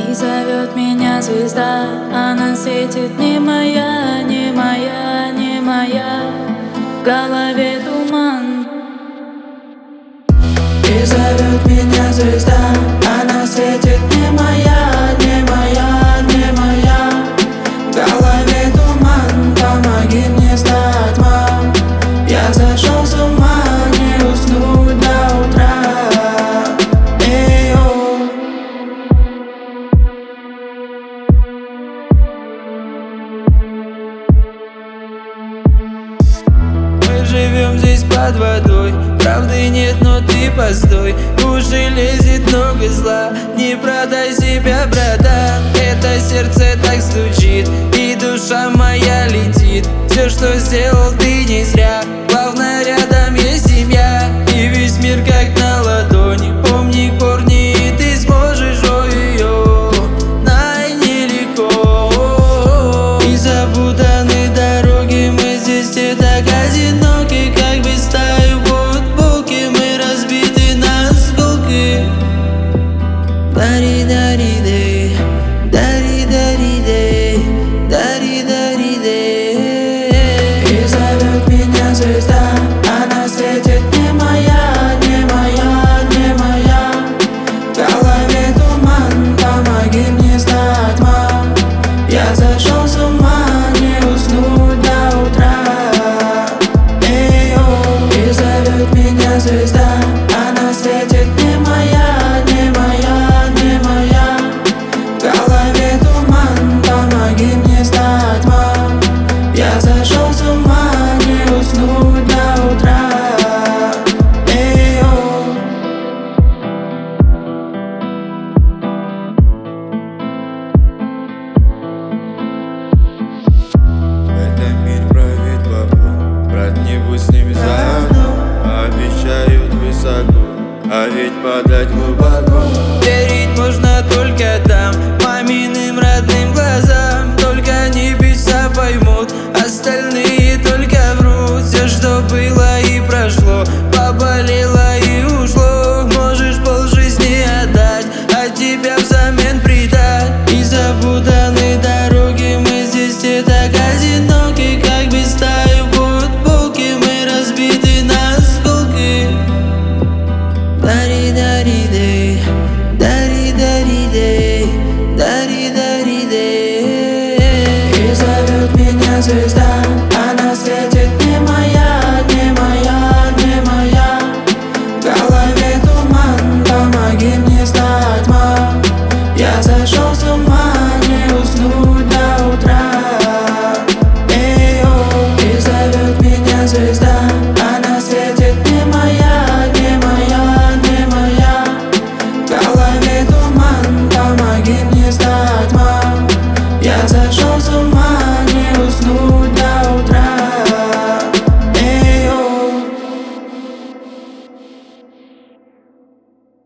И зовет меня звезда, она светит не моя, не моя, не моя. В голове туман. И зовет меня звезда, она светит не моя, не моя, не моя. В голове туман, помоги мне стать мам. Я зашел с ума, не уснуть до утра. Мы живем здесь под водой, правды нет, но ты постой. В уши лезет много зла, не продай себя, братан. Это сердце так стучит, и душа моя летит. Все, что сделал ты, не зря. Главное, рядом есть семья, и весь мир как на ладони. Помни корни, и ты сможешь, ой-ой-ой, най нелегко. И запутаны дороги, мы здесь все так одиноки, как без стаи футболки. Мы разбиты на осколки. Дари-дари-дэй, дари-дари-дэй, дари-дари-дэй. И зовет меня звезда, она светит не моя, не моя, не моя. В голове туман, помоги мне стать мам. Я зашел с ума, не уснуть до утра. И зовет меня звезда, она светит не моя, не моя, не моя. В голове туман, помоги мне стать мам. Я зашел с ума, не уснуть до утра. В этом мире правит бабло, брат, не будь с ними заодно. Обещают высоко, а ведь падать глубоко. Верить можно только там, маминым родным глазам. Только небеса поймут, остальные только врут. Все, что было и прошло, поболело и ушло. Можешь полжизни отдать, а тебя взамен предать. И запутаны дороги, мы здесь все так одиноки, как без стаи футболки. Мы разбиты на осколки. Дари-дари-дэй, дари-дари-дэй, дари-дари-дэй. И зовет меня звезда, она светит не моя, не моя, не моя. В голове туман, помоги мне стать мам. Я зашел